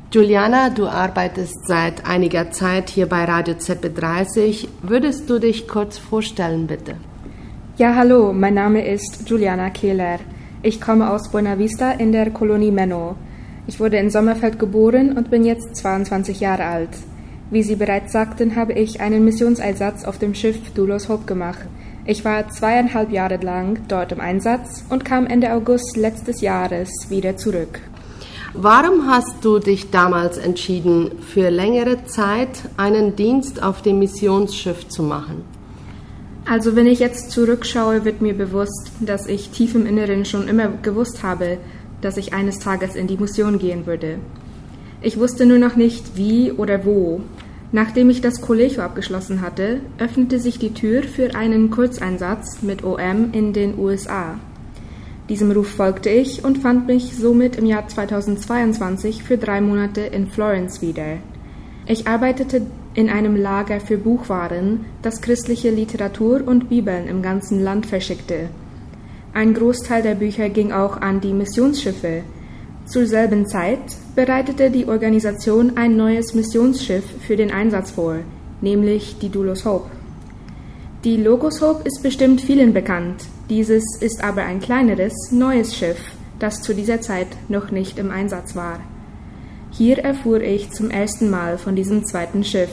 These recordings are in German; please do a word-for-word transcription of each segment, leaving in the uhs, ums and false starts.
Juliana, du arbeitest seit einiger Zeit hier bei Radio Z B dreißig. Würdest du dich kurz vorstellen, bitte? Ja, hallo, mein Name ist Juliana Kehler. Ich komme aus Buena Vista in der Kolonie Menno. Ich wurde in Sommerfeld geboren und bin jetzt zweiundzwanzig Jahre alt. Wie Sie bereits sagten, habe ich einen Missionseinsatz auf dem Schiff Doulos Hope gemacht. Ich war zweieinhalb Jahre lang dort im Einsatz und kam Ende August letztes Jahres wieder zurück. Warum hast du dich damals entschieden, für längere Zeit einen Dienst auf dem Missionsschiff zu machen? Also wenn ich jetzt zurückschaue, wird mir bewusst, dass ich tief im Inneren schon immer gewusst habe, dass ich eines Tages in die Mission gehen würde. Ich wusste nur noch nicht, wie oder wo. Nachdem ich das Collegio abgeschlossen hatte, öffnete sich die Tür für einen Kurzeinsatz mit O M in den U S A. Diesem Ruf folgte ich und fand mich somit im Jahr zweitausendzweiundzwanzig für drei Monate in Florence wieder. Ich arbeitete in einem Lager für Buchwaren, das christliche Literatur und Bibeln im ganzen Land verschickte. Ein Großteil der Bücher ging auch an die Missionsschiffe. Zur selben Zeit bereitete die Organisation ein neues Missionsschiff für den Einsatz vor, nämlich die Doulos Hope. Die Logos Hope ist bestimmt vielen bekannt. Dieses ist aber ein kleineres, neues Schiff, das zu dieser Zeit noch nicht im Einsatz war. Hier erfuhr ich zum ersten Mal von diesem zweiten Schiff.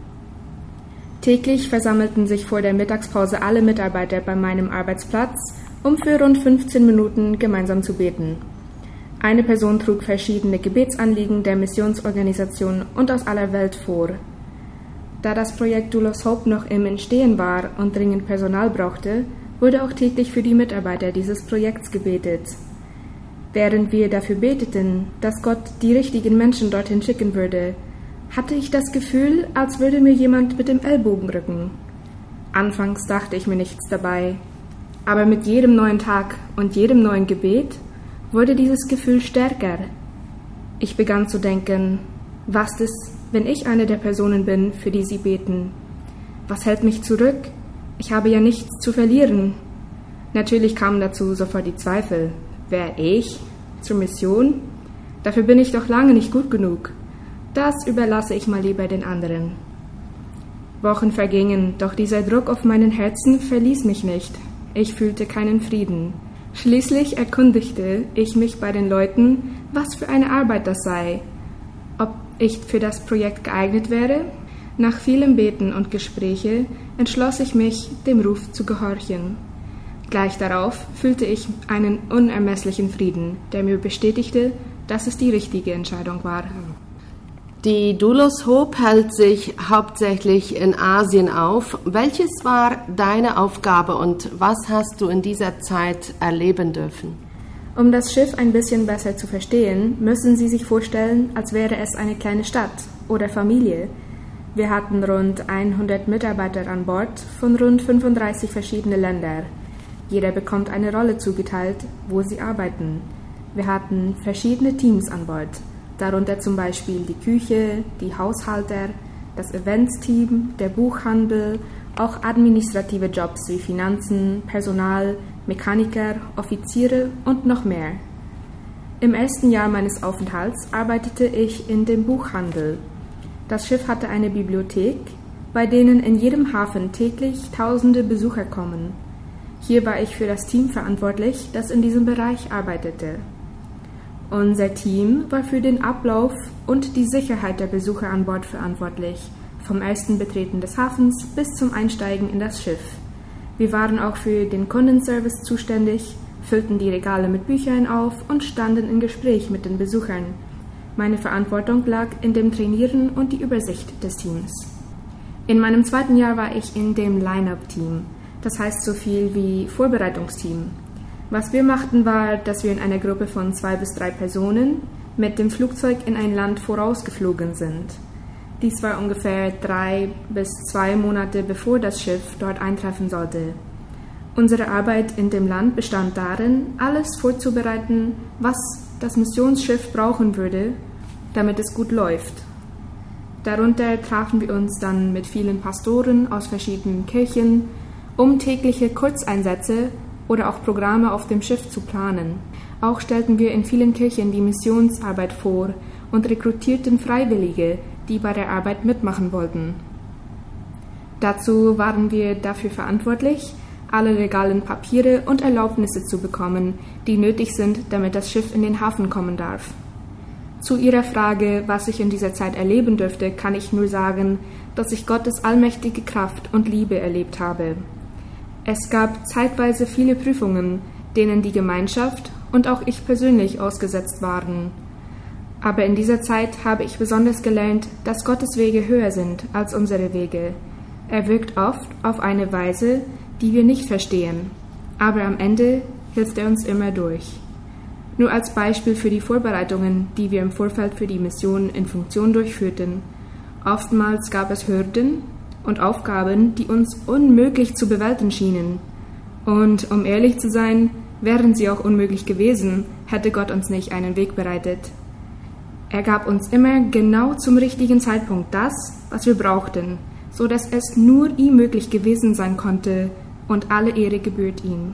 Täglich versammelten sich vor der Mittagspause alle Mitarbeiter bei meinem Arbeitsplatz, um für rund fünfzehn Minuten gemeinsam zu beten. Eine Person trug verschiedene Gebetsanliegen der Missionsorganisation und aus aller Welt vor. Da das Projekt Doulos Hope noch im Entstehen war und dringend Personal brauchte, wurde auch täglich für die Mitarbeiter dieses Projekts gebetet. Während wir dafür beteten, dass Gott die richtigen Menschen dorthin schicken würde, hatte ich das Gefühl, als würde mir jemand mit dem Ellbogen rücken. Anfangs dachte ich mir nichts dabei, aber mit jedem neuen Tag und jedem neuen Gebet wurde dieses Gefühl stärker. Ich begann zu denken, was ist, wenn ich eine der Personen bin, für die sie beten? Was hält mich zurück? Ich habe ja nichts zu verlieren. Natürlich kamen dazu sofort die Zweifel. Wer ich? Zur Mission? Dafür bin ich doch lange nicht gut genug. Das überlasse ich mal lieber den anderen. Wochen vergingen, doch dieser Druck auf meinen Herzen verließ mich nicht. Ich fühlte keinen Frieden. Schließlich erkundigte ich mich bei den Leuten, was für eine Arbeit das sei, ob ich für das Projekt geeignet wäre. Nach vielem Beten und Gespräche entschloss ich mich, dem Ruf zu gehorchen. Gleich darauf fühlte ich einen unermesslichen Frieden, der mir bestätigte, dass es die richtige Entscheidung war. Die Doulos Hope hält sich hauptsächlich in Asien auf. Welches war deine Aufgabe und was hast du in dieser Zeit erleben dürfen? Um das Schiff ein bisschen besser zu verstehen, müssen Sie sich vorstellen, als wäre es eine kleine Stadt oder Familie. Wir hatten rund hundert Mitarbeiter an Bord von rund fünfunddreißig verschiedenen Ländern. Jeder bekommt eine Rolle zugeteilt, wo sie arbeiten. Wir hatten verschiedene Teams an Bord, darunter zum Beispiel die Küche, die Haushalter, das Events-Team, der Buchhandel, auch administrative Jobs wie Finanzen, Personal, Mechaniker, Offiziere und noch mehr. Im ersten Jahr meines Aufenthalts arbeitete ich in dem Buchhandel. Das Schiff hatte eine Bibliothek, bei denen in jedem Hafen täglich tausende Besucher kommen. Hier war ich für das Team verantwortlich, das in diesem Bereich arbeitete. Unser Team war für den Ablauf und die Sicherheit der Besucher an Bord verantwortlich, vom ersten Betreten des Hafens bis zum Einsteigen in das Schiff. Wir waren auch für den Kundenservice zuständig, füllten die Regale mit Büchern auf und standen in Gespräch mit den Besuchern. Meine Verantwortung lag in dem Trainieren und die Übersicht des Teams. In meinem zweiten Jahr war ich in dem Line-Up-Team, das heißt so viel wie Vorbereitungsteam. Was wir machten, war, dass wir in einer Gruppe von zwei bis drei Personen mit dem Flugzeug in ein Land vorausgeflogen sind. Dies war ungefähr drei bis zwei Monate bevor das Schiff dort eintreffen sollte. Unsere Arbeit in dem Land bestand darin, alles vorzubereiten, was das Missionsschiff brauchen würde, damit es gut läuft. Darunter trafen wir uns dann mit vielen Pastoren aus verschiedenen Kirchen, um tägliche Kurzeinsätze oder auch Programme auf dem Schiff zu planen. Auch stellten wir in vielen Kirchen die Missionsarbeit vor und rekrutierten Freiwillige, die bei der Arbeit mitmachen wollten. Dazu waren wir dafür verantwortlich, alle legalen Papiere und Erlaubnisse zu bekommen, die nötig sind, damit das Schiff in den Hafen kommen darf. Zu Ihrer Frage, was ich in dieser Zeit erleben dürfte, kann ich nur sagen, dass ich Gottes allmächtige Kraft und Liebe erlebt habe. Es gab zeitweise viele Prüfungen, denen die Gemeinschaft und auch ich persönlich ausgesetzt waren. Aber in dieser Zeit habe ich besonders gelernt, dass Gottes Wege höher sind als unsere Wege. Er wirkt oft auf eine Weise, die wir nicht verstehen, aber am Ende hilft er uns immer durch. Nur als Beispiel für die Vorbereitungen, die wir im Vorfeld für die Mission in Funktion durchführten. Oftmals gab es Hürden und Aufgaben, die uns unmöglich zu bewältigen schienen. Und um ehrlich zu sein, wären sie auch unmöglich gewesen, hätte Gott uns nicht einen Weg bereitet. Er gab uns immer genau zum richtigen Zeitpunkt das, was wir brauchten, so dass es nur ihm möglich gewesen sein konnte, und alle Ehre gebührt ihm.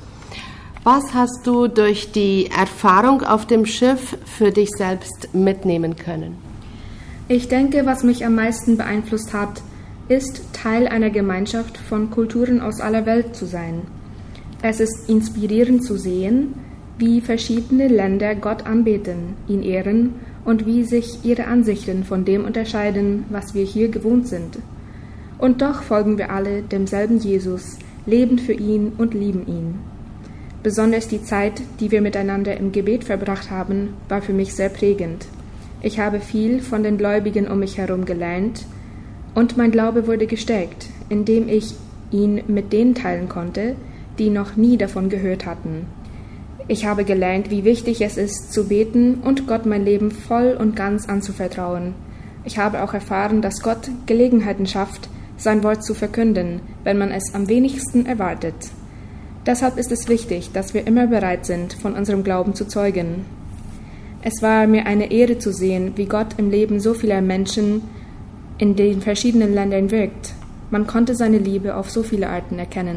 Was hast du durch die Erfahrung auf dem Schiff für dich selbst mitnehmen können? Ich denke, was mich am meisten beeinflusst hat, ist, Teil einer Gemeinschaft von Kulturen aus aller Welt zu sein. Es ist inspirierend zu sehen, wie verschiedene Länder Gott anbeten, ihn ehren und wie sich ihre Ansichten von dem unterscheiden, was wir hier gewohnt sind. Und doch folgen wir alle demselben Jesus, leben für ihn und lieben ihn. Besonders die Zeit, die wir miteinander im Gebet verbracht haben, war für mich sehr prägend. Ich habe viel von den Gläubigen um mich herum gelernt und mein Glaube wurde gestärkt, indem ich ihn mit denen teilen konnte, die noch nie davon gehört hatten. Ich habe gelernt, wie wichtig es ist, zu beten und Gott mein Leben voll und ganz anzuvertrauen. Ich habe auch erfahren, dass Gott Gelegenheiten schafft, sein Wort zu verkünden, wenn man es am wenigsten erwartet. Deshalb ist es wichtig, dass wir immer bereit sind, von unserem Glauben zu zeugen. Es war mir eine Ehre zu sehen, wie Gott im Leben so vieler Menschen in den verschiedenen Ländern wirkt. Man konnte seine Liebe auf so viele Arten erkennen.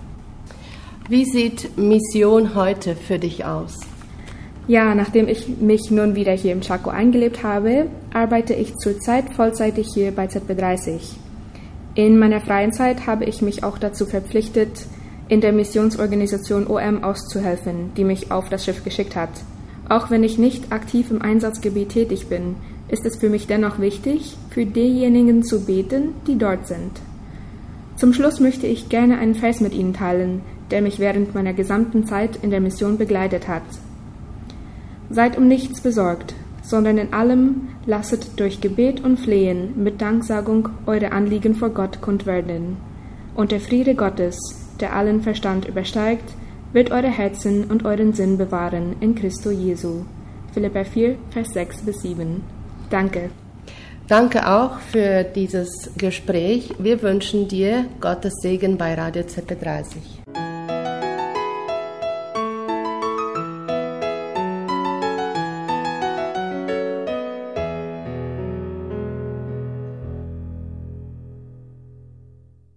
Wie sieht Mission heute für dich aus? Ja, nachdem ich mich nun wieder hier im Chaco eingelebt habe, arbeite ich zurzeit vollzeitig hier bei Z B dreißig. In meiner freien Zeit habe ich mich auch dazu verpflichtet, in der Missionsorganisation O M auszuhelfen, die mich auf das Schiff geschickt hat. Auch wenn ich nicht aktiv im Einsatzgebiet tätig bin, ist es für mich dennoch wichtig, für diejenigen zu beten, die dort sind. Zum Schluss möchte ich gerne einen Vers mit Ihnen teilen, der mich während meiner gesamten Zeit in der Mission begleitet hat. Seid um nichts besorgt, sondern in allem lasset durch Gebet und Flehen mit Danksagung eure Anliegen vor Gott kund werden. Und der Friede Gottes, der allen Verstand übersteigt, wird eure Herzen und euren Sinn bewahren in Christo Jesu. Philipper vier, Vers sechs bis sieben. Danke. Danke auch für dieses Gespräch. Wir wünschen dir Gottes Segen bei Radio Z B dreißig.